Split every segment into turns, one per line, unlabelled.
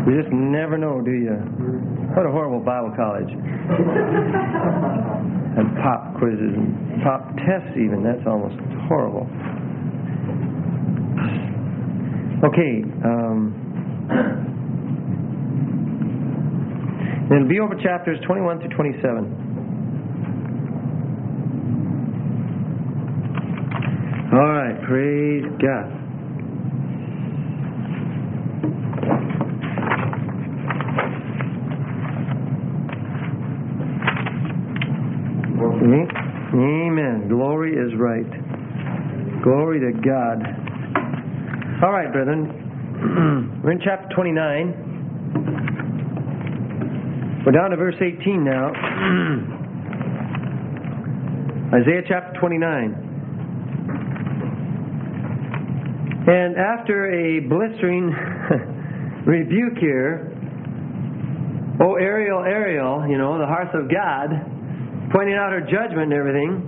You just never know, do you? What a horrible Bible college. And pop quizzes and pop tests even. That's almost horrible. Okay. It'll be over chapters 21 through 27. All right. Praise God. Amen. Glory is right. Glory to God. All right, brethren. We're in chapter 29. We're down to verse 18 now. Isaiah chapter 29. And after a blistering rebuke here, oh, Ariel, Ariel, the hearth of God, pointing out her judgment and everything.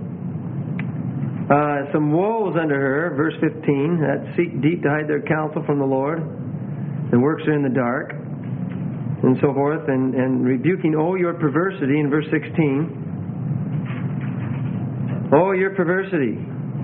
Some woes under her, verse 15, that seek deep to hide their counsel from the Lord, and works are in the dark, and so forth, and rebuking, oh, your perversity, in verse 16. Oh, your perversity.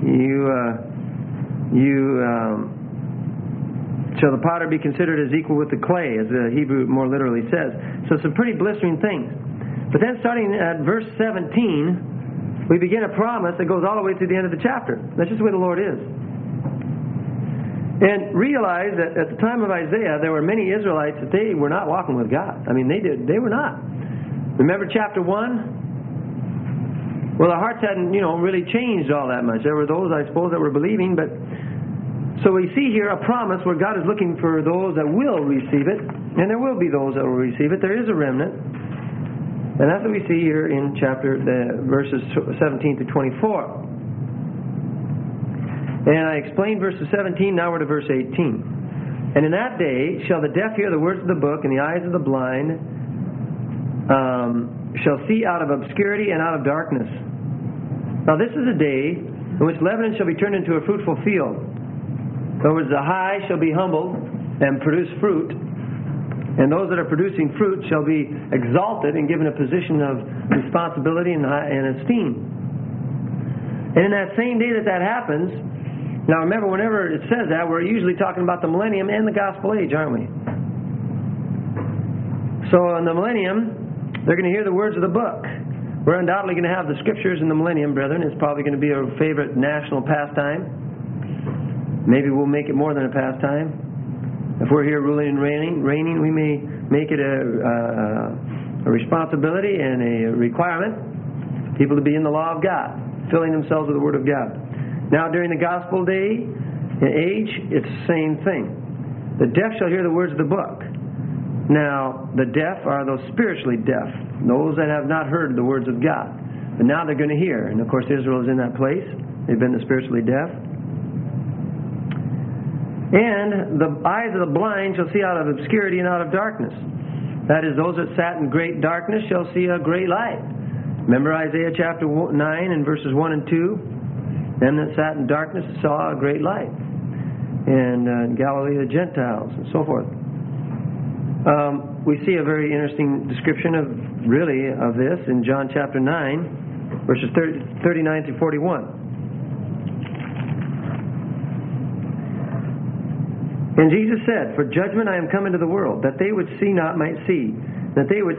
Shall the potter be considered as equal with the clay, as the Hebrew more literally says. So some pretty blistering things. But then starting at verse 17, we begin a promise that goes all the way to the end of the chapter. That's just the way the Lord is. And realize that at the time of Isaiah, there were many Israelites that they were not walking with God. I mean, they were not. Remember chapter 1? Well, their hearts hadn't, really changed all that much. There were those, I suppose, that were believing, but so we see here a promise where God is looking for those that will receive it, and there will be those that will receive it. There is a remnant. And that's what we see here in verses 17 to 24. And I explained verses 17, now we're to verse 18. And in that day shall the deaf hear the words of the book, and the eyes of the blind shall see out of obscurity and out of darkness. Now this is a day in which Lebanon shall be turned into a fruitful field. In other words, the high shall be humbled and produce fruit, and those that are producing fruit shall be exalted and given a position of responsibility and esteem. And in that same day that happens, now remember, whenever it says that, we're usually talking about the millennium and the gospel age, aren't we? So in the millennium, they're going to hear the words of the book. We're undoubtedly going to have the scriptures in the millennium, brethren. It's probably going to be a favorite national pastime. Maybe we'll make it more than a pastime. If we're here ruling and reigning, we may make it a responsibility and a requirement for people to be in the law of God, filling themselves with the Word of God. Now, during the gospel day and age, it's the same thing. The deaf shall hear the words of the book. Now, the deaf are those spiritually deaf, those that have not heard the words of God. But now they're going to hear. And, of course, Israel is in that place. They've been the spiritually deaf. And the eyes of the blind shall see out of obscurity and out of darkness. That is, those that sat in great darkness shall see a great light. Remember Isaiah chapter 9 and verses 1 and 2? Them that sat in darkness saw a great light. And Galilee the Gentiles and so forth. We see a very interesting description of this in John chapter 9, verses 39 to 41. And Jesus said, "For judgment I am come into the world, that they which see not might see, that they which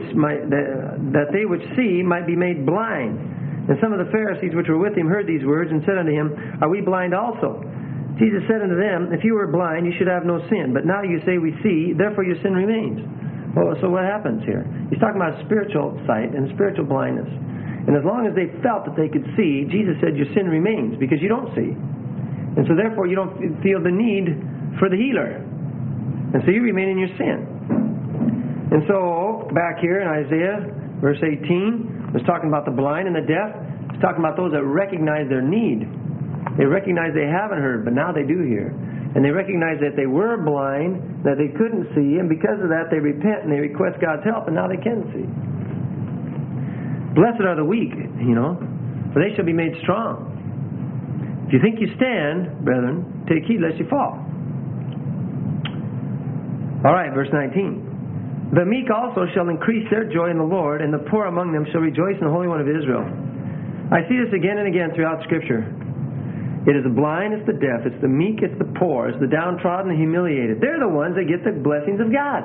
see might be made blind." And some of the Pharisees which were with him heard these words, and said unto him, "Are we blind also?" Jesus said unto them, "If you were blind, you should have no sin. But now you say, we see, therefore your sin remains." Well, so what happens here? He's talking about spiritual sight and spiritual blindness. And as long as they felt that they could see, Jesus said, your sin remains, because you don't see. And so therefore you don't feel the need for the healer. And so you remain in your sin. And so back here in Isaiah verse 18, it's talking about the blind and the deaf. It's talking about those that recognize their need. They recognize they haven't heard, but now they do hear. And they recognize that they were blind, that they couldn't see, and because of that they repent and they request God's help, and now they can see. Blessed are the weak, for they shall be made strong. If you think you stand, brethren, take heed lest you fall. All right, verse 19. The meek also shall increase their joy in the Lord, and the poor among them shall rejoice in the Holy One of Israel. I see this again and again throughout Scripture. It is the blind, it's the deaf, it's the meek, it's the poor, it's the downtrodden, the humiliated. They're the ones that get the blessings of God.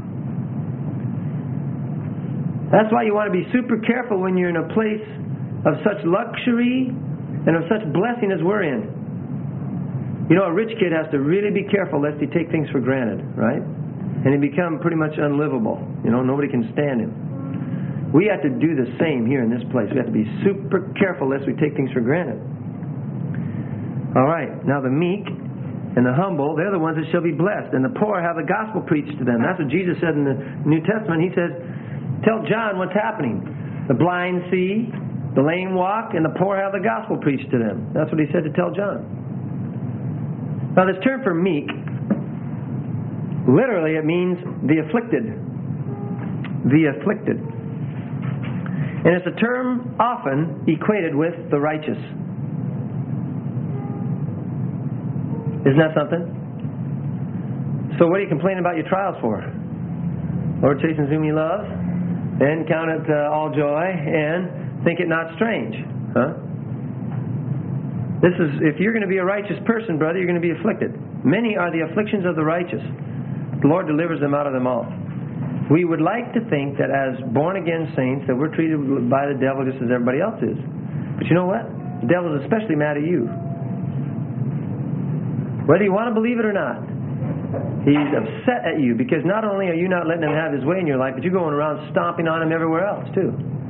That's why you want to be super careful when you're in a place of such luxury and of such blessing as we're in. You know, a rich kid has to really be careful lest he take things for granted, right? And he become pretty much unlivable. You know, nobody can stand him. We have to do the same here in this place. We have to be super careful lest we take things for granted. All right, now the meek and the humble, they're the ones that shall be blessed. And the poor have the gospel preached to them. That's what Jesus said in the New Testament. He said, tell John what's happening. The blind see, the lame walk, and the poor have the gospel preached to them. That's what he said to tell John. Now this term for meek, literally it means the afflicted. The afflicted. And it's a term often equated with the righteous. Isn't that something? So what are you complaining about your trials for? Lord chastens whom you love, and count it all joy, and think it not strange. Huh? This is, if you're going to be a righteous person, brother, you're going to be afflicted. Many are the afflictions of the righteous. The Lord delivers them out of them all. We would like to think that as born-again saints that we're treated by the devil just as everybody else is. But you know what? The devil is especially mad at you. Whether you want to believe it or not, he's upset at you because not only are you not letting him have his way in your life, but you're going around stomping on him everywhere else too.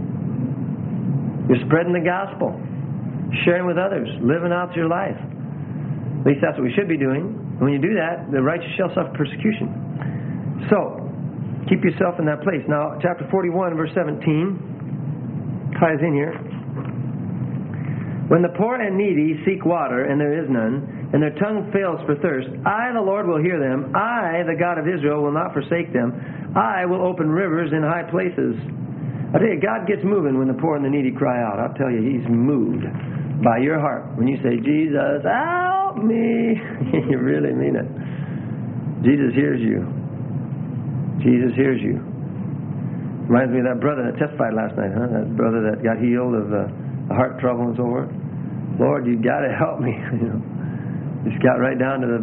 You're spreading the gospel, sharing with others, living out your life. At least that's what we should be doing. And when you do that, the righteous shall suffer persecution. So, keep yourself in that place. Now, chapter 41, verse 17 ties in here. When the poor and needy seek water, and there is none, and their tongue fails for thirst, I, the Lord, will hear them. I, the God of Israel, will not forsake them. I will open rivers in high places. I tell you, God gets moving when the poor and the needy cry out. I'll tell you, He's moved by your heart. When you say, Jesus, help me, you really mean it. Jesus hears you. Jesus hears you. Reminds me of that brother that testified last night, huh? That brother that got healed of heart trouble and so forth. Lord, you got to help me. You know, just got right down to the,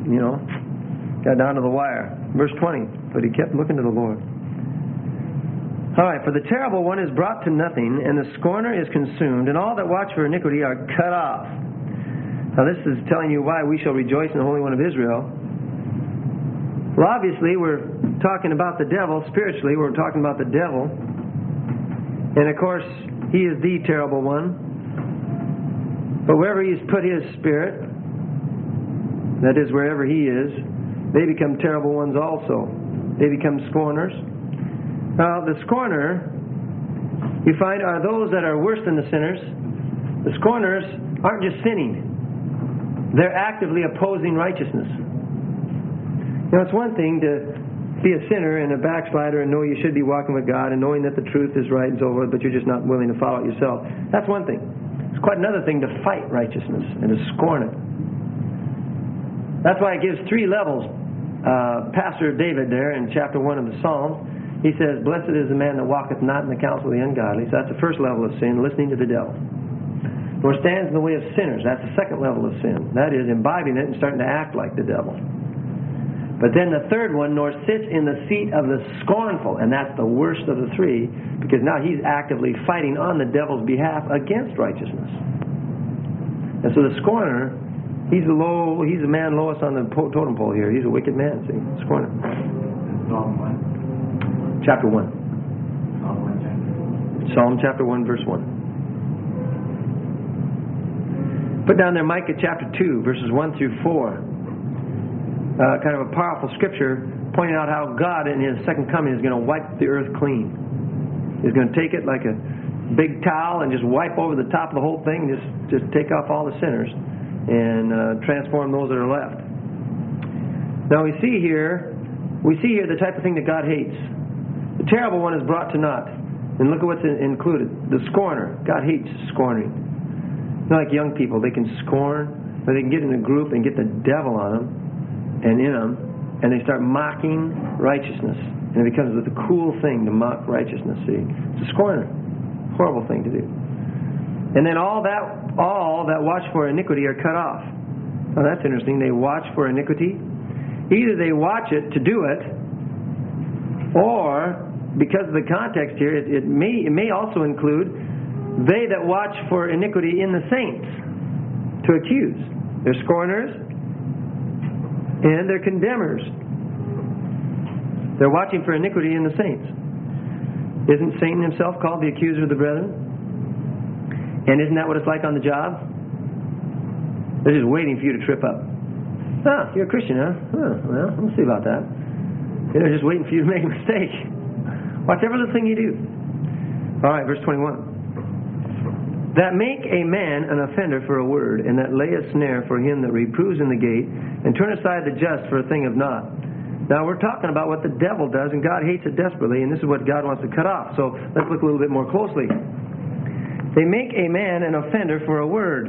got down to the wire. Verse 20. But he kept looking to the Lord. All right. For the terrible one is brought to nothing, and the scorner is consumed, and all that watch for iniquity are cut off. Now this is telling you why we shall rejoice in the Holy One of Israel. Well, obviously we're talking about the devil. Spiritually, we're talking about the devil. And of course, he is the terrible one. But wherever he's put his spirit, that is, wherever he is, they become terrible ones also. They become scorners. Now, the scorner, you find, are those that are worse than the sinners. The scorners aren't just sinning. They're actively opposing righteousness. Now, it's one thing to be a sinner and a backslider and know you should be walking with God and knowing that the truth is right and so forth, but you're just not willing to follow it yourself. That's one thing. It's quite another thing to fight righteousness and to scorn it. That's why it gives three levels. Pastor David there in chapter 1 of the Psalms, he says, blessed is the man that walketh not in the counsel of the ungodly. So that's the first level of sin, listening to the devil. Nor stands in the way of sinners. That's the second level of sin. That is imbibing it and starting to act like the devil. But then the third one, nor sits in the seat of the scornful. And that's the worst of the three, because now he's actively fighting on the devil's behalf against righteousness. And so the scorner, he's a man lowest on the totem pole here. He's a wicked man, see? Scorner. Chapter 1. Psalm chapter 1, verse 1. Put down there Micah chapter 2, verses 1 through 4. Kind of a powerful scripture pointing out how God in His second coming is going to wipe the earth clean. He's going to take it like a big towel and just wipe over the top of the whole thing, just take off all the sinners and transform those that are left. Now we see here the type of thing that God hates. The terrible one is brought to naught. And look at what's included. The scorner. God hates scorning. Not like young people. They can scorn, or they can get in a group and get the devil on them and in them, and they start mocking righteousness. And it becomes a cool thing to mock righteousness. See, it's a scorner. Horrible thing to do. And then all that watch for iniquity are cut off. Now that's interesting. They watch for iniquity. Either they watch it to do it, or because of the context here, it may also include they that watch for iniquity in the saints to accuse. They're scorners and they're condemners. They're watching for iniquity in the saints. Isn't Satan himself called the accuser of the brethren? And isn't that what it's like on the job? They're just waiting for you to trip up. Ah, you're a Christian, huh? Well, we'll see about that. They're just waiting for you to make a mistake. Watch every little thing you do. All right, verse 21. That make a man an offender for a word, and that lay a snare for him that reproves in the gate, and turn aside the just for a thing of naught. Now we're talking about what the devil does, and God hates it desperately, and this is what God wants to cut off. So let's look a little bit more closely. They make a man an offender for a word.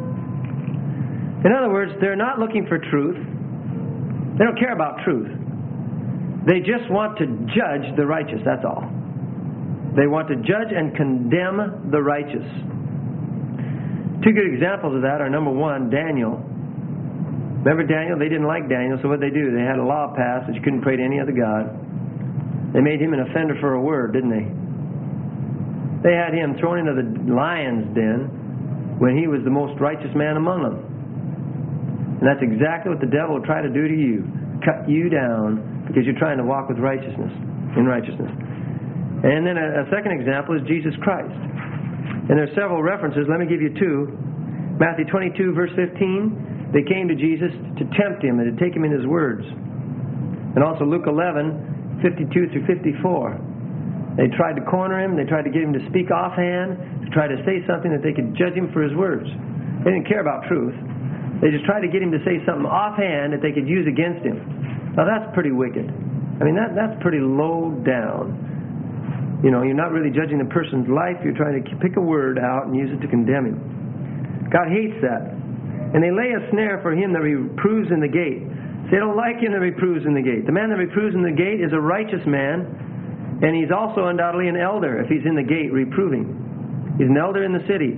In other words, they're not looking for truth. They don't care about truth. They just want to judge the righteous, that's all. They want to judge and condemn the righteous. Two good examples of that are, number one, Daniel. Remember Daniel? They didn't like Daniel, so what did they do? They had a law passed that you couldn't pray to any other god. They made him an offender for a word, didn't they? They had him thrown into the lion's den when he was the most righteous man among them. And that's exactly what the devil will try to do to you. Cut you down because you're trying to walk with righteousness, in righteousness. And then a second example is Jesus Christ. And there's several references. Let me give you two. Matthew 22, verse 15. They came to Jesus to tempt him and to take him in his words. And also Luke 11, 52 through 54. They tried to corner him. They tried to get him to speak offhand, to try to say something that they could judge him for his words. They didn't care about truth. They just tried to get him to say something offhand that they could use against him. Now that's pretty wicked. I mean, that's pretty low down. You know, you're not really judging the person's life. You're trying to pick a word out and use it to condemn him. God hates that. And they lay a snare for him that reproves in the gate. They don't like him that reproves in the gate. The man that reproves in the gate is a righteous man, and he's also undoubtedly an elder if he's in the gate reproving. He's an elder in the city.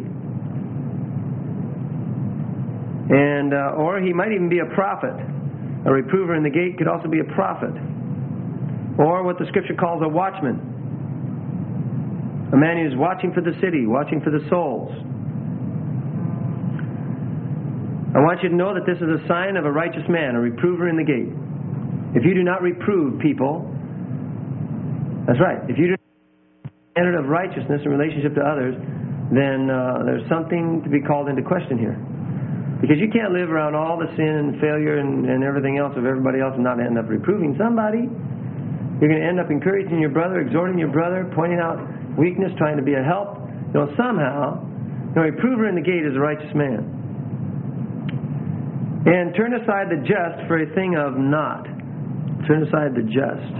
And or he might even be a prophet. A reprover in the gate could also be a prophet. Or what the Scripture calls a watchman. A man who's watching for the city, watching for the souls. I want you to know that this is a sign of a righteous man, a reprover in the gate. If you do not reprove people, that's right, if you do not have a standard of righteousness in relationship to others, then there's something to be called into question here. Because you can't live around all the sin and failure and everything else of everybody else and not end up reproving somebody. You're going to end up encouraging your brother, exhorting your brother, pointing out weakness, trying to be a help. You know, somehow, a reprover in the gate is a righteous man. And turn aside the just for a thing of naught. Turn aside the just.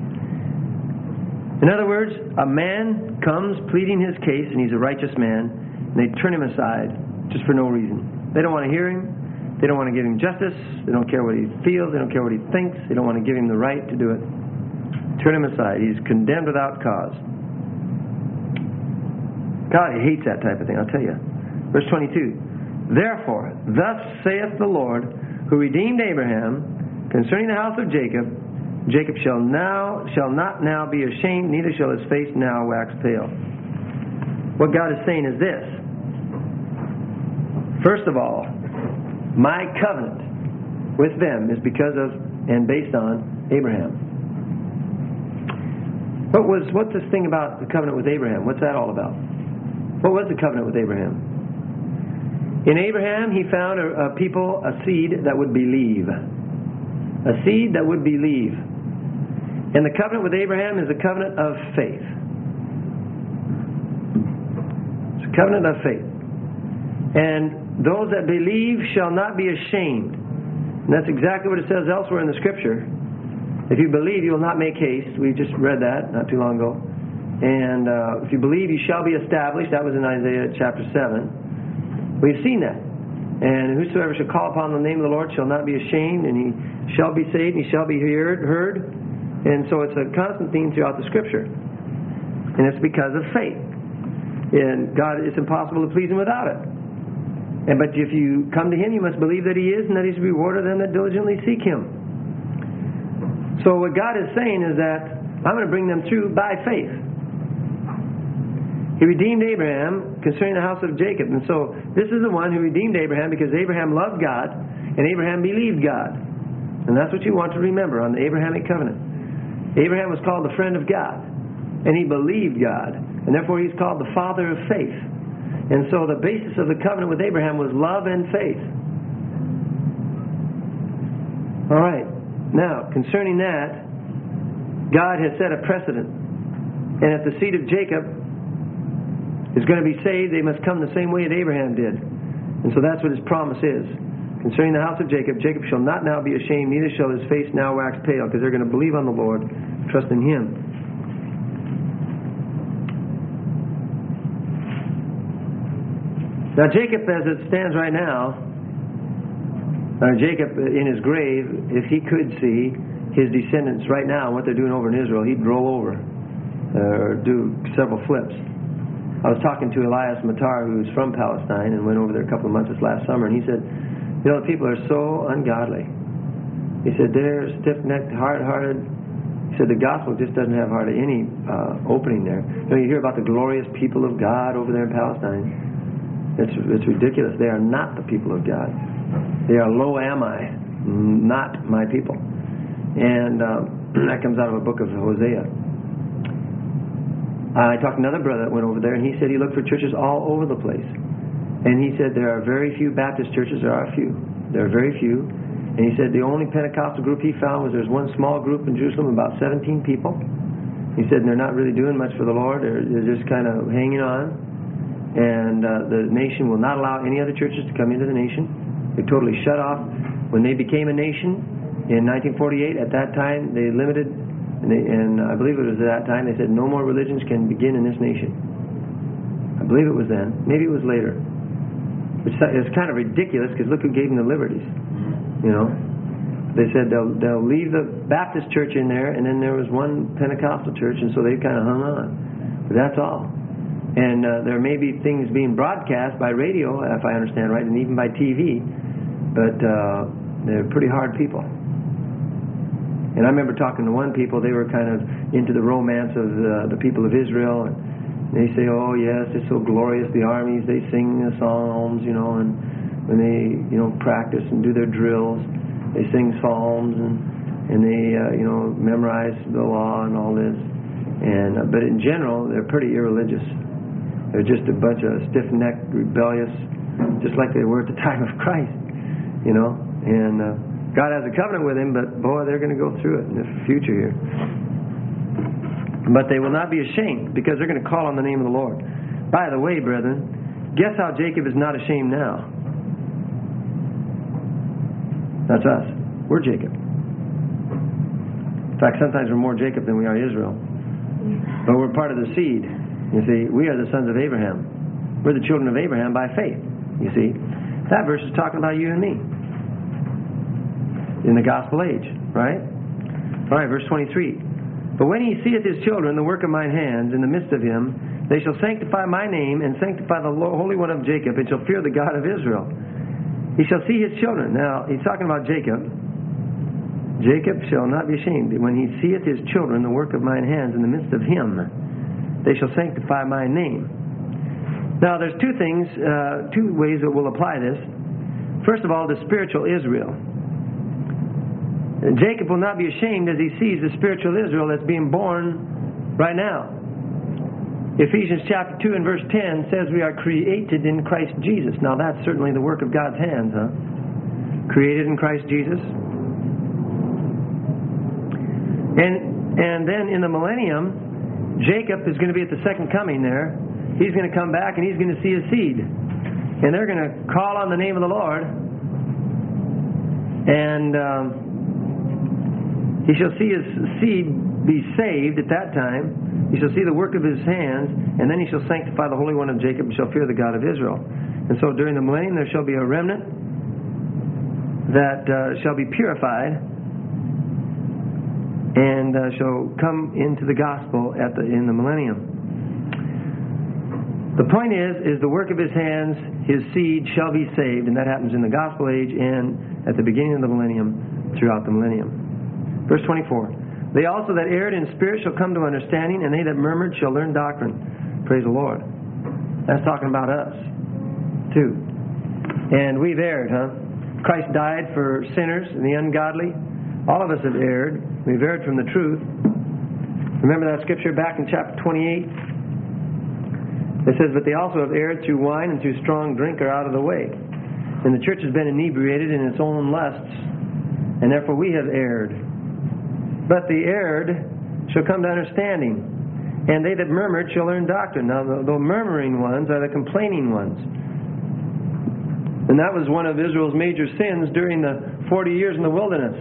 In other words, a man comes pleading his case, and he's a righteous man, and they turn him aside just for no reason. They don't want to hear him. They don't want to give him justice. They don't care what he feels. They don't care what he thinks. They don't want to give him the right to do it. Turn him aside. He's condemned without cause. God hates that type of thing, I'll tell you. Verse 22. Therefore, thus saith the Lord, who redeemed Abraham, concerning the house of Jacob, Jacob shall not now be ashamed, neither shall his face now wax pale. What God is saying is this. First of all, my covenant with them is because of and based on Abraham. What's this thing about the covenant with Abraham? What's that all about? What was the covenant with Abraham? In Abraham, he found a people, a seed that would believe. A seed that would believe. And the covenant with Abraham is a covenant of faith. It's a covenant of faith. And those that believe shall not be ashamed. And that's exactly what it says elsewhere in the Scripture. If you believe, you will not make haste. We just read that not too long ago. And if you believe, you shall be established. That was in Isaiah chapter 7. We've seen that. And whosoever shall call upon the name of the Lord shall not be ashamed, and he shall be saved, and he shall be heard. And so it's a constant theme throughout the Scripture. And it's because of faith. And God, it's impossible to please Him without it. But if you come to Him, you must believe that He is and that He's a rewarder of them that diligently seek Him. So what God is saying is that I'm going to bring them through by faith. He redeemed Abraham concerning the house of Jacob. And so this is the one who redeemed Abraham because Abraham loved God and Abraham believed God. And that's what you want to remember on the Abrahamic covenant. Abraham was called the friend of God. And he believed God. And therefore he's called the father of faith. And so the basis of the covenant with Abraham was love and faith. All right. Now, concerning that, God has set a precedent. And if the seed of Jacob is going to be saved, they must come the same way that Abraham did. And so that's what His promise is. Concerning the house of Jacob, Jacob shall not now be ashamed, neither shall his face now wax pale, because they're going to believe on the Lord, trust in Him. Now Jacob, as it stands right now, Jacob in his grave, if he could see his descendants right now, what they're doing over in Israel, he'd roll over or do several flips. I was talking to Elias Matar, who's from Palestine, and went over there a couple of months this last summer, and he said, you know, the people are so ungodly. He said, they're stiff-necked, hard-hearted. He said, the gospel just doesn't have hardly any opening there. You know, you hear about the glorious people of God over there in Palestine. It's ridiculous. They are not the people of God. They are lo am I, not my people. And that comes out of a book of Hosea. I talked to another brother that went over there, and he said he looked for churches all over the place. And he said there are very few Baptist churches. There are a few. There are very few. And he said the only Pentecostal group he found was there's one small group in Jerusalem, about 17 people. He said they're not really doing much for the Lord. They're just kind of hanging on. And the nation will not allow any other churches to come into the nation. They're totally shut off. When they became a nation in 1948, at that time they limited, and I believe it was at that time, they said no more religions can begin in this nation. I believe it was then. Maybe it was later. It's kind of ridiculous because look who gave them the liberties. You know, they said they'll leave the Baptist church in there, and then there was one Pentecostal church, and so they kind of hung on. But that's all. And there may be things being broadcast by radio, if I understand right, and even by TV, but they're pretty hard people. And I remember talking to one people, they were kind of into the romance of the people of Israel, and they say, oh yes, it's so glorious, the armies, they sing the psalms, you know, and when they, you know, practice and do their drills, they sing psalms, and they, you know, memorize the law and all this. And but in general, they're pretty irreligious. They're just a bunch of stiff-necked, rebellious, just like they were at the time of Christ, you know. And God has a covenant with Him, but boy, they're going to go through it in the future here. But they will not be ashamed, because they're going to call on the name of the Lord. By the way, brethren, guess how Jacob is not ashamed now? That's us. We're Jacob. In fact, sometimes we're more Jacob than we are Israel. But we're part of the seed. You see, we are the sons of Abraham. We're the children of Abraham by faith. You see, that verse is talking about you and me in the gospel age, right? All right, verse 23. But when He seeth His children, the work of mine hands, in the midst of Him, they shall sanctify my name, and sanctify the Holy One of Jacob, and shall fear the God of Israel. He shall see His children. Now, he's talking about Jacob. Jacob shall not be ashamed. When He seeth His children, the work of mine hands, in the midst of Him, they shall sanctify my name. Now, there's two things, two ways that we'll apply this. First of all, the spiritual Israel. And Jacob will not be ashamed as he sees the spiritual Israel that's being born right now. Ephesians chapter 2 and verse 10 says we are created in Christ Jesus. Now that's certainly the work of God's hands, huh? Created in Christ Jesus. And then in the millennium, Jacob is going to be at the second coming there. He's going to come back and he's going to see his seed. And they're going to call on the name of the Lord. And he shall see his seed be saved at that time. He shall see the work of his hands, and then he shall sanctify the Holy One of Jacob and shall fear the God of Israel. And so during the millennium there shall be a remnant that shall be purified, and shall come into the gospel in the millennium. The point is the work of his hands, his seed shall be saved, and that happens in the gospel age and at the beginning of the millennium, throughout the millennium. Verse 24, they also that erred in spirit shall come to understanding, and they that murmured shall learn doctrine. Praise the Lord. That's talking about us, too. And we've erred, huh? Christ died for sinners and the ungodly. All of us have erred. We've erred from the truth. Remember that scripture back in chapter 28? It says, but they also have erred through wine and through strong drink are out of the way. And the church has been inebriated in its own lusts, and therefore we have erred. But the erred shall come to understanding, and they that murmured shall learn doctrine. Now the murmuring ones are the complaining ones. And that was one of Israel's major sins during the 40 years in the wilderness.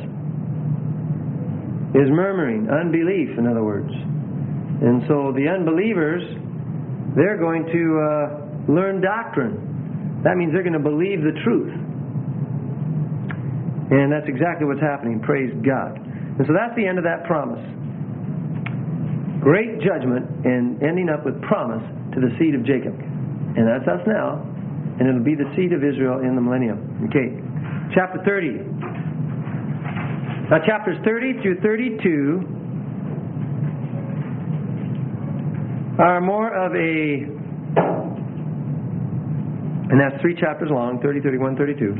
Is murmuring, unbelief, in other words. And so the unbelievers, they're going to learn doctrine. That means they're going to believe the truth. And that's exactly what's happening. Praise God. And so that's the end of that promise. Great judgment and ending up with promise to the seed of Jacob. And that's us now. And it'll be the seed of Israel in the millennium. Okay. Chapter 30. Now chapters 30 through 32 are more of a, and that's 3 chapters long, 30, 31, 32,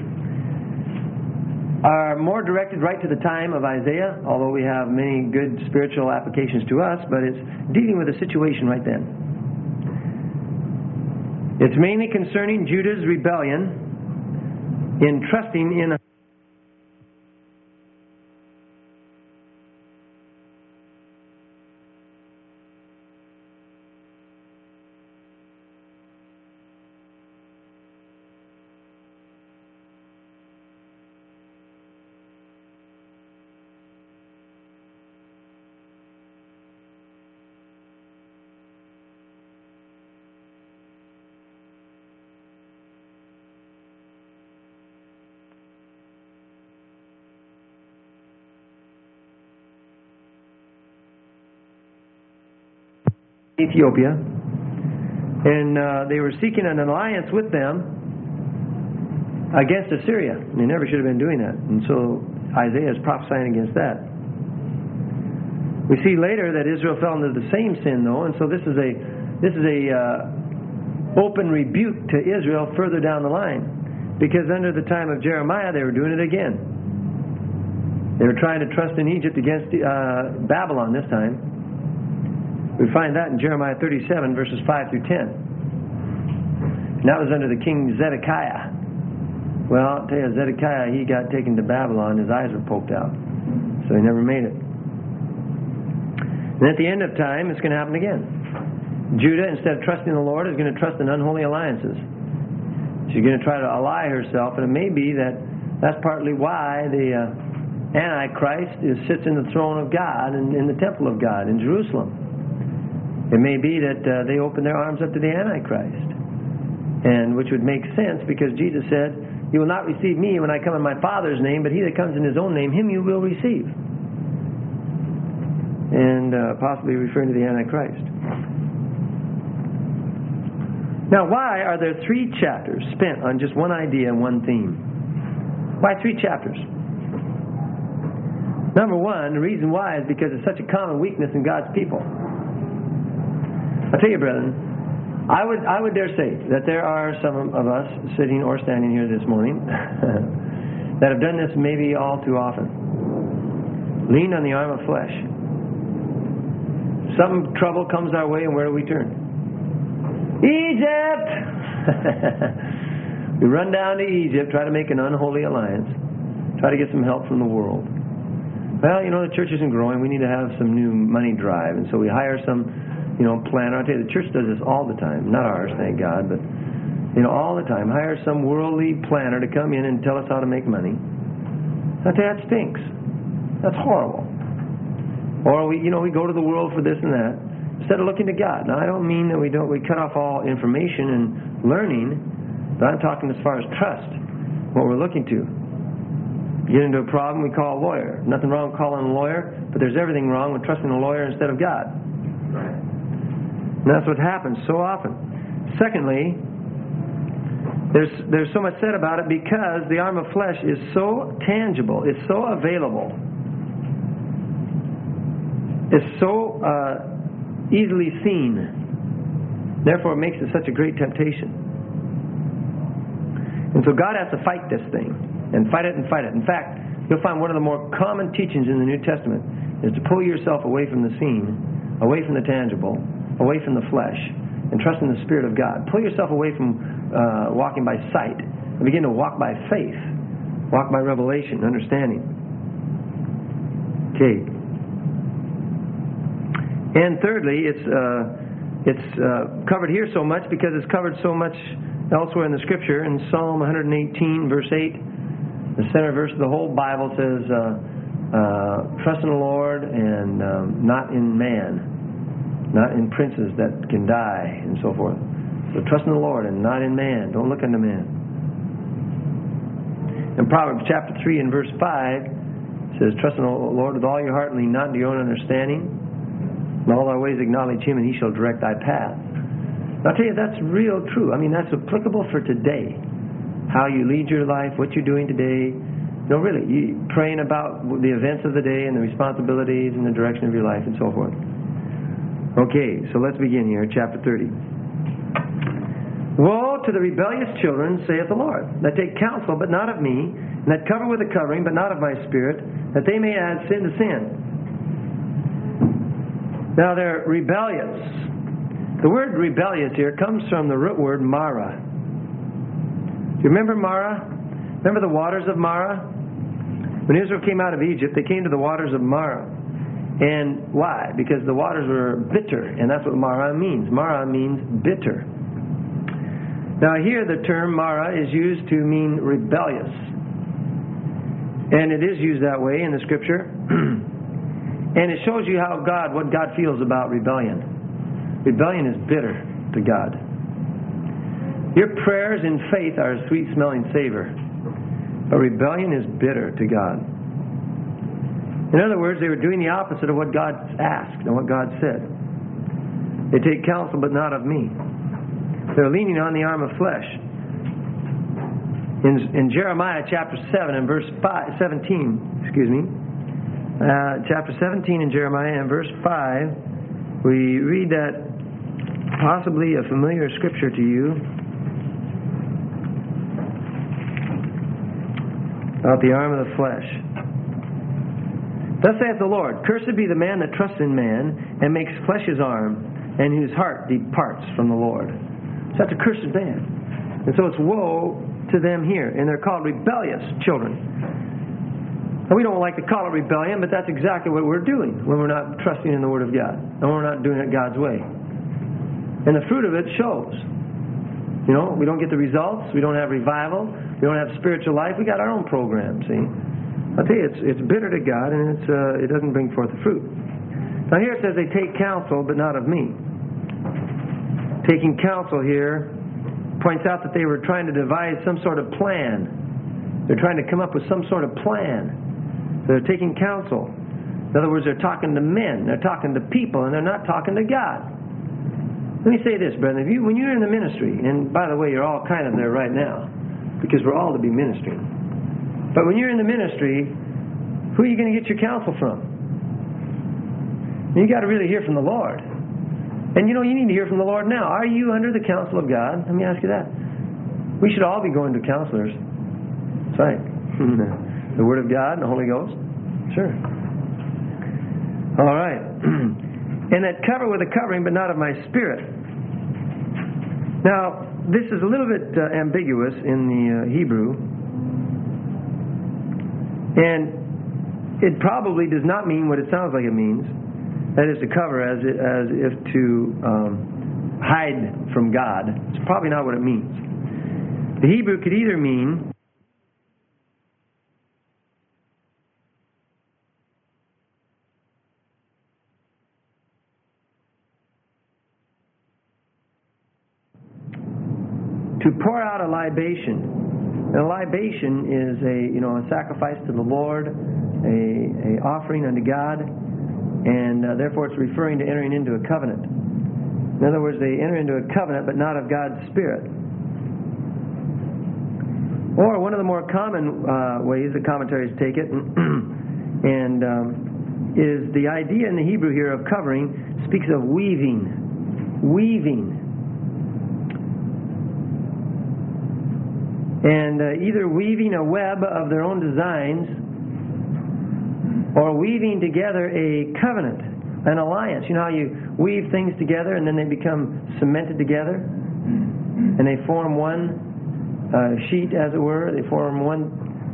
are more directed right to the time of Isaiah, although we have many good spiritual applications to us, but it's dealing with a situation right then. It's mainly concerning Judah's rebellion in trusting in Ethiopia, and they were seeking an alliance with them against Assyria. They never should have been doing that, and so Isaiah is prophesying against that. We see later that Israel fell into the same sin, though, and so this is a open rebuke to Israel further down the line, because under the time of Jeremiah they were doing it again. They were trying to trust in Egypt against Babylon this time. We find that in Jeremiah 37, verses 5 through 10. And that was under the king Zedekiah. Well, I'll tell you, Zedekiah, he got taken to Babylon. His eyes were poked out. So he never made it. And at the end of time, it's going to happen again. Judah, instead of trusting the Lord, is going to trust in unholy alliances. She's going to try to ally herself, and it may be that that's partly why the Antichrist sits in the throne of God and in the temple of God in Jerusalem. It may be that they open their arms up to the Antichrist, and which would make sense because Jesus said, "You will not receive me when I come in my Father's name, but he that comes in his own name, him you will receive." And possibly referring to the Antichrist. Now, why are there 3 chapters spent on just one idea and one theme? Why 3 chapters? Number 1, the reason why is because it's such a common weakness in God's people. I'll tell you, brethren, I would dare say that there are some of us sitting or standing here this morning that have done this maybe all too often. Leaned on the arm of flesh. Some trouble comes our way, and where do we turn? Egypt! We run down to Egypt, try to make an unholy alliance, try to get some help from the world. Well, the church isn't growing. We need to have some new money drive, and so we hire some planner. I tell you, the church does this all the time. Not ours, thank God, but all the time. Hire some worldly planner to come in and tell us how to make money. I tell you, that stinks. That's horrible. Or we go to the world for this and that instead of looking to God. Now, I don't mean that we cut off all information and learning, but I'm talking as far as trust, what we're looking to. Get into a problem, we call a lawyer. Nothing wrong with calling a lawyer, but there's everything wrong with trusting a lawyer instead of God. And that's what happens so often. Secondly, there's so much said about it because the arm of flesh is so tangible, it's so available, it's so easily seen. Therefore, it makes it such a great temptation. And so God has to fight this thing, and fight it and fight it. In fact, you'll find one of the more common teachings in the New Testament is to pull yourself away from the seen, away from the tangible, away from the flesh, and trust in the Spirit of God. Pull yourself away from walking by sight and begin to walk by faith, walk by revelation, understanding. Okay. And thirdly, it's covered here so much because it's covered so much elsewhere in the Scripture. In Psalm 118, verse 8, the center verse of the whole Bible says, trust in the Lord and not in man, not in princes that can die, and so forth. So trust in the Lord and not in man. Don't look unto man. In Proverbs chapter 3 and verse 5, it says, trust in the Lord with all your heart and lean not into your own understanding. In all thy ways acknowledge Him, and He shall direct thy path. I'll tell you, that's real true. I mean, that's applicable for today. How you lead your life, what you're doing today. No, really, you praying about the events of the day and the responsibilities and the direction of your life and so forth. Okay, so let's begin here, chapter 30. Woe to the rebellious children, saith the Lord, that take counsel, but not of me, and that cover with a covering, but not of my Spirit, that they may add sin to sin. Now they're rebellious. The word rebellious here comes from the root word Mara. Do you remember Mara? Remember the waters of Mara? When Israel came out of Egypt, they came to the waters of Mara. And why? Because the waters were bitter, and that's what Mara means. Mara means bitter. Now here the term Mara is used to mean rebellious. And it is used that way in the Scripture. And it shows you what God feels about rebellion. Rebellion is bitter to God. Your prayers in faith are a sweet-smelling savor, but rebellion is bitter to God. In other words, they were doing the opposite of what God asked and what God said. They take counsel, but not of me. They're leaning on the arm of flesh. In Jeremiah chapter 7 and verse 17, chapter 17 in Jeremiah and verse 5, we read that possibly a familiar scripture to you about the arm of the flesh. Thus saith the Lord, cursed be the man that trusts in man and makes flesh his arm, and whose heart departs from the Lord. So that's a cursed man. And so it's woe to them here, and they're called rebellious children. And we don't like to call it rebellion, but that's exactly what we're doing when we're not trusting in the Word of God, and we're not doing it God's way. And the fruit of it shows. You know, we don't get the results, we don't have revival, we don't have spiritual life, we got our own program, see? I'll tell you, it's bitter to God, and it doesn't bring forth the fruit. Now here it says they take counsel, but not of me. Taking counsel here points out that they were trying to devise some sort of plan. They're trying to come up with some sort of plan. They're taking counsel. In other words, they're talking to men, they're talking to people, and they're not talking to God. Let me say this, brethren. When you're in the ministry, and by the way, you're all kind of there right now, because we're all to be ministering. But when you're in the ministry, who are you going to get your counsel from? You got to really hear from the Lord. And you know, you need to hear from the Lord now. Are you under the counsel of God? Let me ask you that. We should all be going to counselors. That's right. The Word of God and the Holy Ghost. Sure. All right. And that cover with a covering, but not of my Spirit. Now, this is a little bit ambiguous in the Hebrew. And it probably does not mean what it sounds like it means. That is to cover as if to hide from God. It's probably not what it means. The Hebrew could either mean to pour out a libation. And a libation is a sacrifice to the Lord, a offering unto God, and therefore it's referring to entering into a covenant. In other words, they enter into a covenant, but not of God's Spirit. Or one of the more common ways the commentaries take it, and is the idea in the Hebrew here of covering speaks of weaving. Weaving. And either weaving a web of their own designs or weaving together a covenant, an alliance. You know how you weave things together and then they become cemented together and they form one sheet, as it were. They form one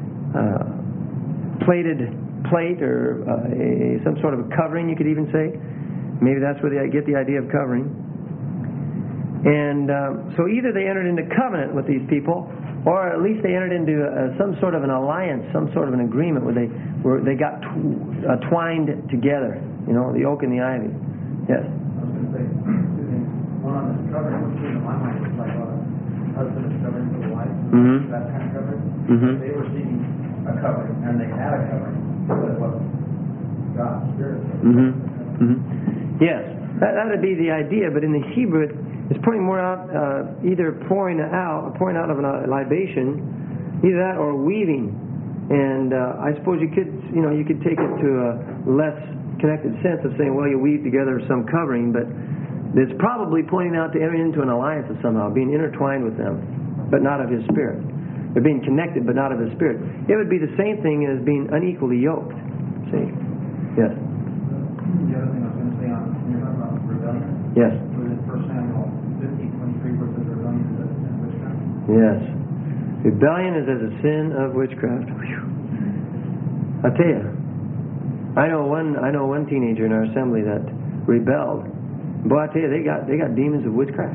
plated plate or some sort of a covering, you could even say. Maybe that's where they get the idea of covering. And so either they entered into covenant with these people, or at least they entered into some sort of an alliance, some sort of an agreement where they got twined together. You know, the oak and the ivy. Yes. I
was going to say two things. One on this covering, which in my mind was like a husband is covering for the wife.
Mm-hmm.
That kind of covering.
Mm-hmm.
They were seeking a covering, and they had a covering, but it wasn't God's Spirit.
Mm-hmm. Mm-hmm. Yes, that would be the idea, but in the Hebrew, it's pointing more out, either pouring out of a libation, either that or weaving. And I suppose you could take it to a less connected sense of saying, well, you weave together some covering, but it's probably pointing out to entering into an alliance of somehow, being intertwined with them, but not of His Spirit. They're being connected, but not of His Spirit. It would be the same thing as being unequally yoked. See? Yes.
The other thing I was going to say on about rebellion.
Yes.
Was in 1 Samuel 15:23, where it says rebellion is a sin of witchcraft.
Yes. Rebellion is as a sin of witchcraft. Whew. I tell you, I know one teenager in our assembly that rebelled. Boy, I tell you, they got demons of witchcraft.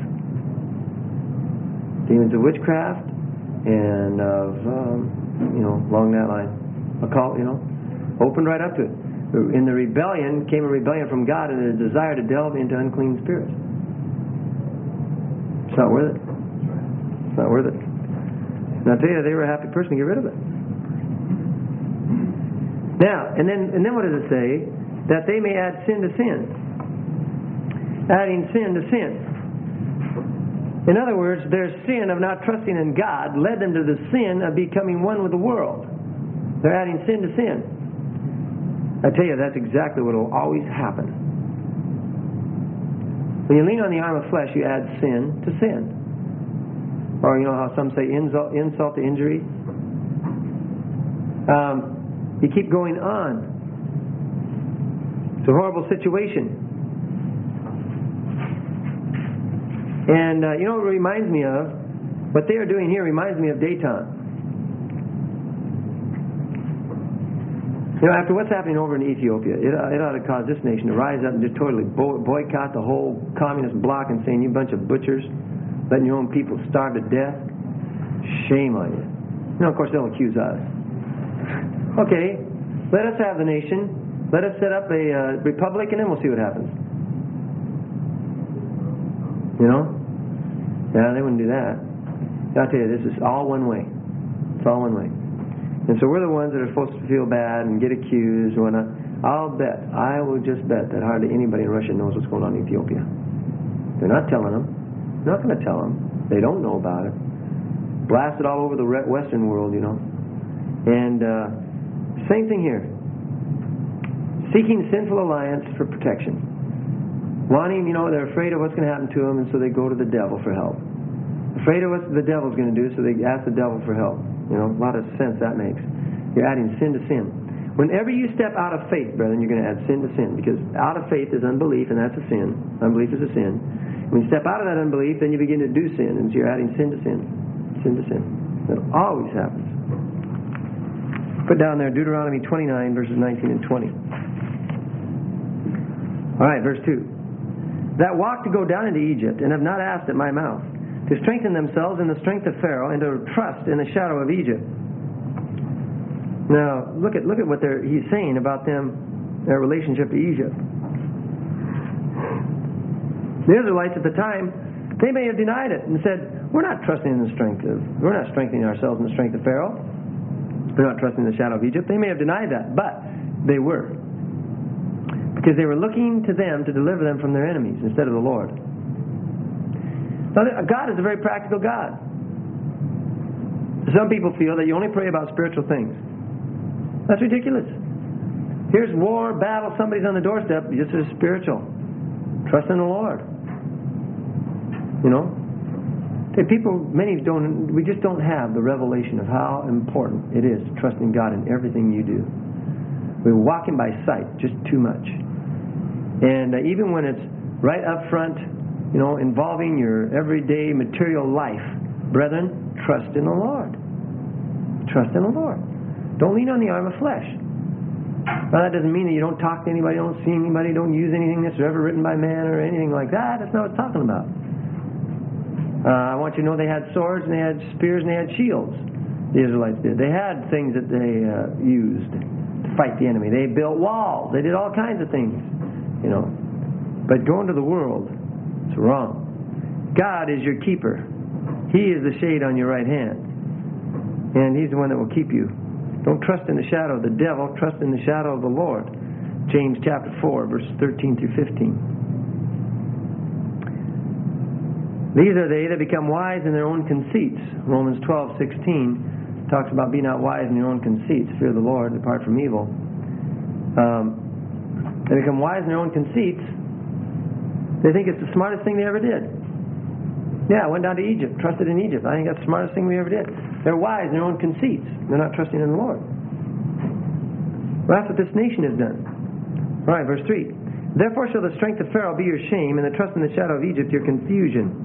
Demons of witchcraft and of along that line, occult. Opened right up to it. In the rebellion came a rebellion from God and a desire to delve into unclean spirits. It's not worth it. It's not worth it. And I tell you, they were a happy person to get rid of it. Now, and then what does it say? That they may add sin to sin. Adding sin to sin. In other words, their sin of not trusting in God led them to the sin of becoming one with the world. They're adding sin to sin. I tell you, that's exactly what will always happen. When you lean on the arm of flesh, you add sin to sin. Or you know how some say insult to injury? You keep going on. It's a horrible situation. And what it reminds me of? What they are doing here reminds me of Dayton. After what's happening over in Ethiopia, it ought to cause this nation to rise up and just totally boycott the whole communist bloc and saying, you bunch of butchers, letting your own people starve to death. Shame on you. Of course, they'll accuse us. Okay, let us have the nation. Let us set up a republic, and then we'll see what happens. Yeah, they wouldn't do that. I'll tell you, this is all one way. It's all one way. And so we're the ones that are supposed to feel bad and get accused and whatnot. I will just bet that hardly anybody in Russia knows what's going on in Ethiopia. They're not telling them. They're not going to tell them. They don't know about it. Blasted all over the Western world, And same thing here. Seeking sinful alliance for protection. Wanting, they're afraid of what's going to happen to them, and so they go to the devil for help. Afraid of what the devil's going to do, so they ask the devil for help. A lot of sense that makes. You're adding sin to sin. Whenever you step out of faith, brethren, you're going to add sin to sin, because out of faith is unbelief, and that's a sin. Unbelief is a sin. When you step out of that unbelief, then you begin to do sin, and so you're adding sin to sin. Sin to sin. That always happens. Put down there Deuteronomy 29, verses 19 and 20. All right, verse 2. That walk to go down into Egypt, and have not asked at my mouth, to strengthen themselves in the strength of Pharaoh, and to trust in the shadow of Egypt. Now, look at what he's saying about them, their relationship to Egypt. The Israelites at the time, they may have denied it and said, We're not trusting in the strength of, we're not strengthening ourselves in the strength of Pharaoh. We're not trusting in the shadow of Egypt. They may have denied that, but they were. Because they were looking to them to deliver them from their enemies instead of the Lord. Now, God is a very practical God. Some people feel that you only pray about spiritual things. That's ridiculous. Here's war, battle, somebody's on the doorstep, just as spiritual. Trust in the Lord. You know? We just don't have the revelation of how important it is to trust in God in everything you do. We're walking by sight just too much. And even when it's right up front, you know, involving your everyday material life, brethren, trust in the Lord. Trust in the Lord. Don't lean on the arm of flesh. Now, that doesn't mean that you don't talk to anybody, don't see anybody, don't use anything that's ever written by man or anything like that. That's not what it's talking about. I want you to know they had swords and they had spears and they had shields. The Israelites did. They had things that they used to fight the enemy. They built walls. They did all kinds of things, you know. But going to the world, it's wrong. God is your keeper. He is the shade on your right hand. And He's the one that will keep you. Don't trust in the shadow of the devil. Trust in the shadow of the Lord. James chapter 4, verses 13 through 15. These are they that become wise in their own conceits. Romans 12:16 talks about be not wise in your own conceits. Fear the Lord, depart from evil. They become wise in their own conceits. They think it's the smartest thing they ever did. Yeah, I went down to Egypt, trusted in Egypt. I think that's the smartest thing we ever did. They're wise in their own conceits. They're not trusting in the Lord. Well, that's what this nation has done. All right, verse 3. Therefore shall the strength of Pharaoh be your shame, and the trust in the shadow of Egypt your confusion.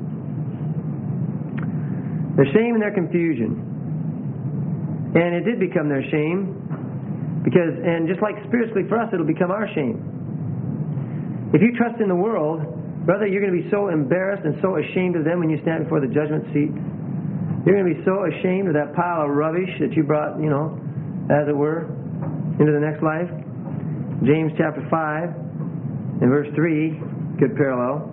Their shame and their confusion. And it did become their shame, and just like spiritually for us, it'll become our shame. If you trust in the world, brother, you're going to be so embarrassed and so ashamed of them when you stand before the judgment seat. You're going to be so ashamed of that pile of rubbish that you brought, you know, as it were, into the next life. James chapter 5 and verse 3, good parallel.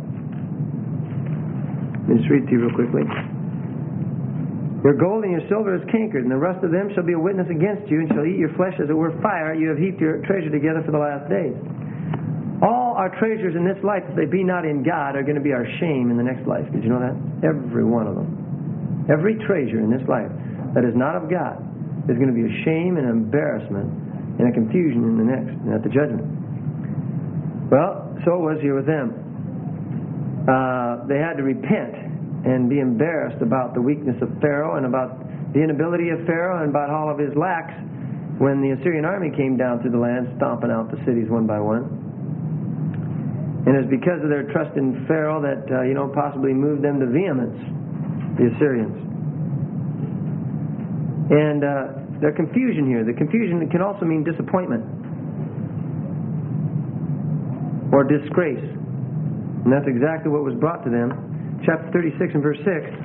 Let me just read it to you real quickly. Your gold and your silver is cankered, and the rust of them shall be a witness against you, and shall eat your flesh as it were fire. You have heaped your treasure together for the last days. All our treasures in this life, if they be not in God, are going to be our shame in the next life. Did you know that? Every one of them. Every treasure in this life that is not of God is going to be a shame and an embarrassment and a confusion in the next, and at the judgment. Well, so it was here with them. They had to repent and be embarrassed about the weakness of Pharaoh and about the inability of Pharaoh and about all of his lacks when the Assyrian army came down through the land, stomping out the cities one by one. And it's because of their trust in Pharaoh that, possibly moved them to vehemence, the Assyrians. And their confusion here, the confusion can also mean disappointment or disgrace. And that's exactly what was brought to them. Chapter 36 and verse 6.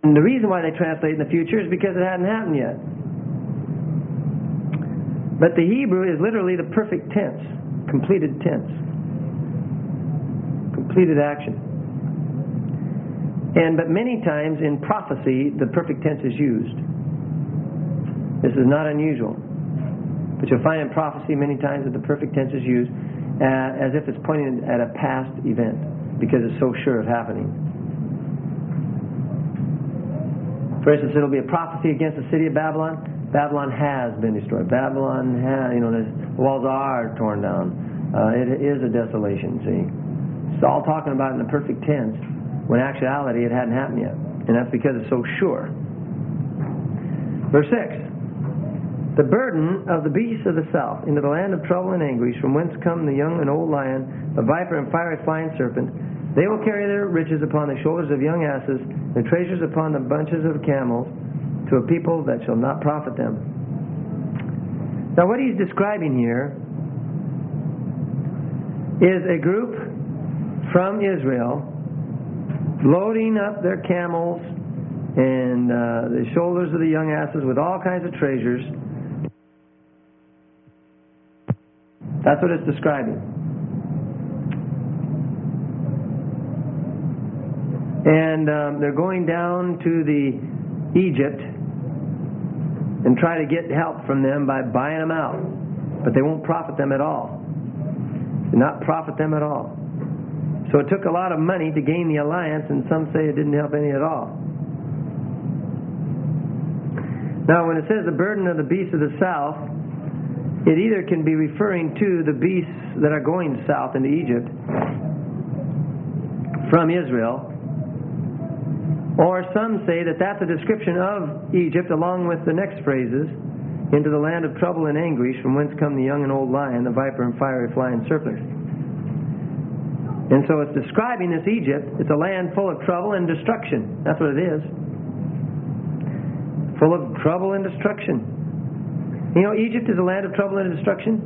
And the reason why they translate in the future is because it hadn't happened yet. But the Hebrew is literally the perfect tense, completed tense, completed action. But many times in prophecy, the perfect tense is used. This is not unusual. But you'll find in prophecy many times that the perfect tense is used as if it's pointing at a past event because it's so sure of happening. For instance, it'll be a prophecy against the city of Babylon. Babylon has been destroyed. Babylon has, the walls are torn down. It is a desolation, see. It's all talking about in the perfect tense, when in actuality it hadn't happened yet. And that's because it's so sure. Verse 6. The burden of the beasts of the south into the land of trouble and anguish, from whence come the young and old lion, the viper and fiery flying serpent. They will carry their riches upon the shoulders of young asses, their treasures upon the bunches of camels, to a people that shall not profit them. Now what he's describing here is a group from Israel loading up their camels and the shoulders of the young asses with all kinds of treasures. That's what it's describing. And they're going down to the Egypt and try to get help from them by buying them out. But they won't profit them at all. Do not profit them at all. So it took a lot of money to gain the alliance, and some say it didn't help any at all. Now when it says the burden of the beasts of the south, it either can be referring to the beasts that are going south into Egypt from Israel, or some say that that's a description of Egypt along with the next phrases, into the land of trouble and anguish, from whence come the young and old lion, the viper and fiery flying serpent. And so it's describing this Egypt. It's a land full of trouble and destruction. That's what it is. Full of trouble and destruction. Egypt is a land of trouble and destruction.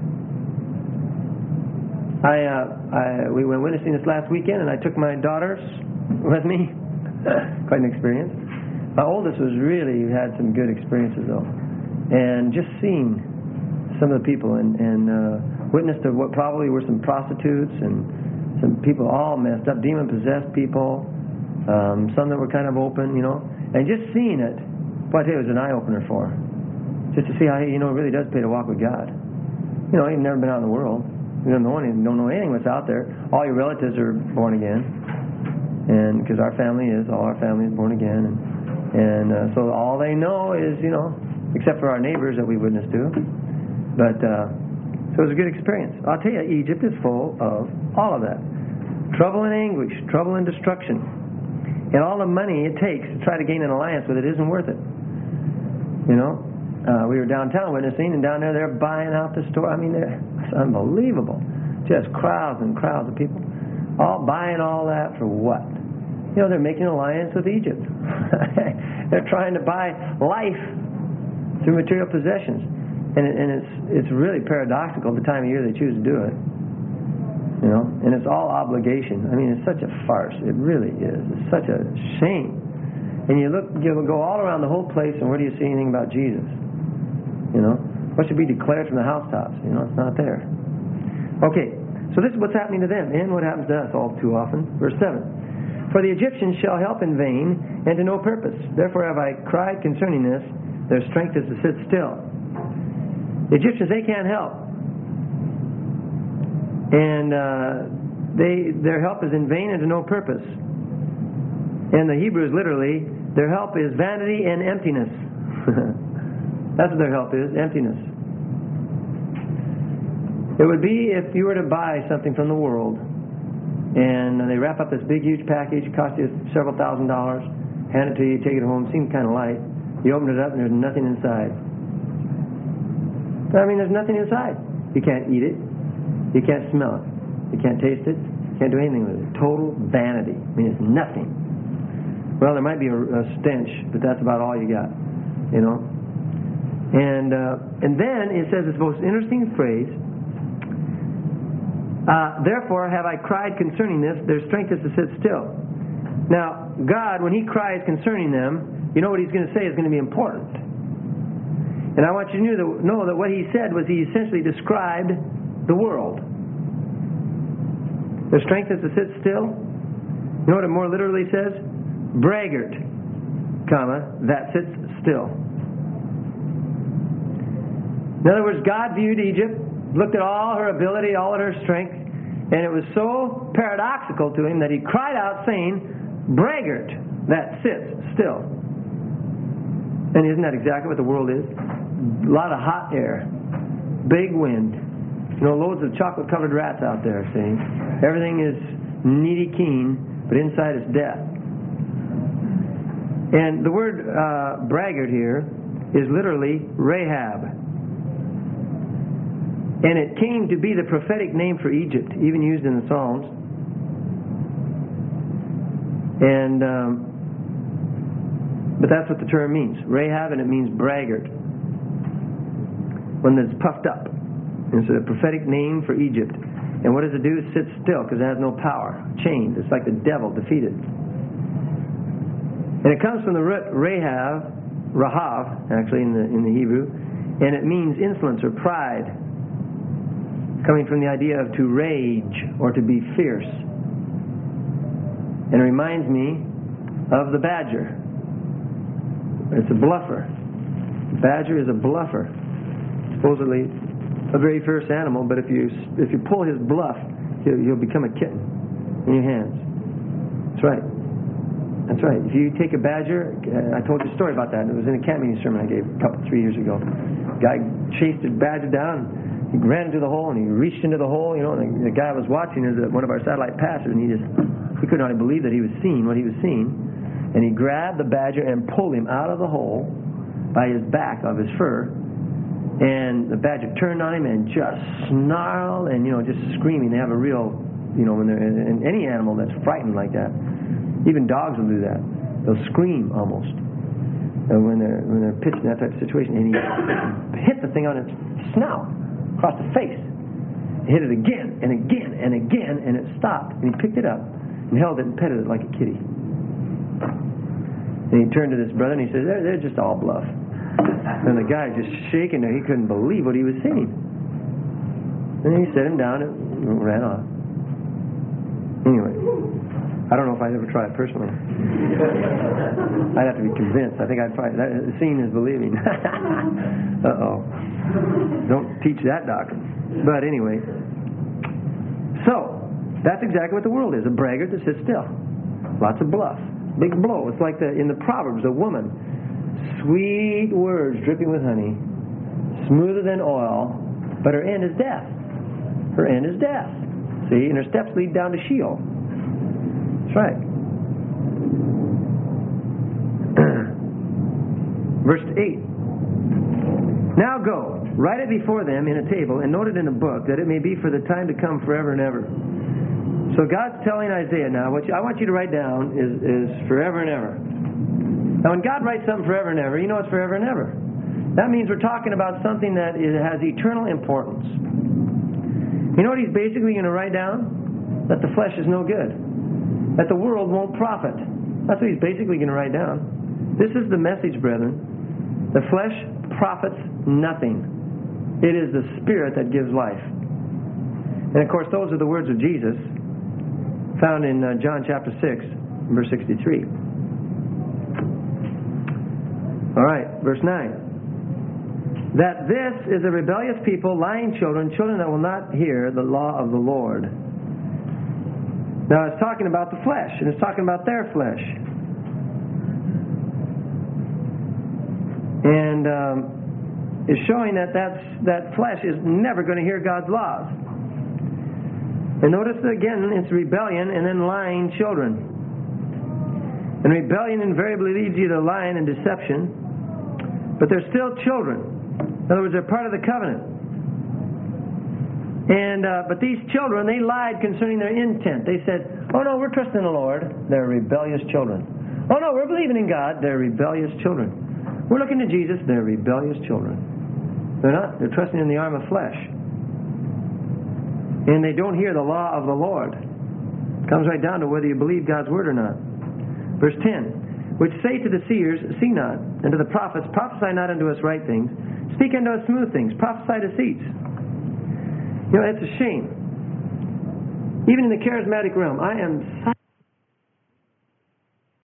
We went witnessing this last weekend, and I took my daughters with me. Quite an experience. My oldest really had some good experiences, though. And just seeing some of the people and witnessed to what probably were some prostitutes and some people all messed up, demon-possessed people, some that were kind of open, and just seeing it, boy, I tell you, it was an eye-opener for her. Just to see how, it really does pay to walk with God. You've never been out in the world. You don't know anything what's out there. All your relatives are born again. And because all our family is born again. And so all they know is, except for our neighbors that we witnessed to. But, so it was a good experience. I'll tell you, Egypt is full of all of that. Trouble and anguish, trouble and destruction. And all the money it takes to try to gain an alliance with it isn't worth it. We were downtown witnessing, and down there they're buying out the store. It's unbelievable. Just crowds and crowds of people. All buying all that for what? They're making an alliance with Egypt. They're trying to buy life through material possessions. And it's really paradoxical the time of year they choose to do it. And it's all obligation. It's such a farce. It really is. It's such a shame. And you go all around the whole place, and where do you see anything about Jesus? What should be declared from the housetops? It's not there. Okay, so this is what's happening to them, and what happens to us all too often. Verse 7. For the Egyptians shall help in vain, and to no purpose. Therefore have I cried concerning this, their strength is to sit still. The Egyptians, they can't help. And their help is in vain and to no purpose. And the Hebrews literally, their help is vanity and emptiness. That's what their help is, emptiness. It would be if you were to buy something from the world, and they wrap up this big, huge package, cost you several $1,000s, hand it to you, take it home, seemed kind of light. You open it up, and there's nothing inside. There's nothing inside. You can't eat it. You can't smell it. You can't taste it. You can't do anything with it. Total vanity. It's nothing. Well, there might be a stench, but that's about all you got. And then it says this most interesting phrase, therefore have I cried concerning this, their strength is to sit still. Now, God, when He cries concerning them, you know what He's going to say is going to be important. And I want you to know that what He said was He essentially described the world. Their strength is to sit still. You know what it more literally says? Braggart, comma, that sits still. In other words, God viewed Egypt, looked at all her ability, all of her strength, and it was so paradoxical to Him that He cried out saying, braggart, that sits still. And isn't that exactly what the world is? A lot of hot air, big wind, loads of chocolate-covered rats out there, see? Everything is needy keen, but inside is death. And the word braggart here is literally Rahab. And it came to be the prophetic name for Egypt, even used in the Psalms. And but that's what the term means. Rahab, and it means braggart. One that's puffed up. And it's a prophetic name for Egypt. And what does it do? It sits still because it has no power. Chained. It's like the devil defeated. And it comes from the root Rahav, actually in the Hebrew, and it means insolence or pride, coming from the idea of to rage or to be fierce. And it reminds me of the badger. It's a bluffer. The badger is a bluffer. Supposedly a very fierce animal, but if you pull his bluff, he'll become a kitten in your hands. That's right. That's right. If you take a badger, I told you a story about that. It was in a camp meeting sermon I gave 3 years ago. A guy chased a badger down. He ran into the hole and he reached into the hole. And the guy I was watching is one of our satellite pastors, and he could not believe that he was seeing what he was seeing. And he grabbed the badger and pulled him out of the hole by his back of his fur. And the badger turned on him and just snarled and, just screaming. They have a real, when they're in any animal that's frightened like that. Even dogs will do that. They'll scream almost when they're pitched in that type of situation. And he hit the thing on its snout, across the face. He hit it again and again and again, and it stopped. And he picked it up and held it and petted it like a kitty. And he turned to this brother and he said, they're just all bluff. And the guy just shaking there. He couldn't believe what he was seeing. And then he set him down and ran off. Anyway, I don't know if I'd ever try it personally. I'd have to be convinced. I think I'd find that seeing is believing. Uh-oh. Don't teach that doctrine. But anyway. So, that's exactly what the world is. A braggart that sits still. Lots of bluff. Big blow. It's like in the Proverbs, a woman. Sweet words dripping with honey. Smoother than oil. But her end is death. Her end is death. See? And her steps lead down to Sheol. That's right. Verse 8. Now go, write it before them in a table, and note it in a book, that it may be for the time to come forever and ever. So God's telling Isaiah now, what I want you to write down is forever and ever. Now when God writes something forever and ever, you know it's forever and ever. That means we're talking about something that has eternal importance. You know what he's basically going to write down? That the flesh is no good. That the world won't profit. That's what he's basically going to write down. This is the message, brethren. The flesh profits nothing. It is the Spirit that gives life. And of course, those are the words of Jesus found in John chapter 6, verse 63. All right, verse 9. That this is a rebellious people, lying children that will not hear the law of the Lord. Now it's talking about the flesh, and it's talking about their flesh. And it's showing that flesh is never going to hear God's laws. And notice again, it's rebellion and then lying children. And rebellion invariably leads you to lying and deception. But they're still children. In other words, they're part of the covenant. And but these children, they lied concerning their intent. They said, oh no, we're trusting the Lord. They're rebellious children. Oh no, we're believing in God. They're rebellious children. We're looking to Jesus. They're rebellious children. They're not. They're trusting in the arm of flesh. And they don't hear the law of the Lord. It comes right down to whether you believe God's word or not. Verse 10, which say to the seers, see not, and to the prophets, prophesy not unto us right things, speak unto us smooth things, prophesy deceits. You know, it's a shame. Even in the charismatic realm, I am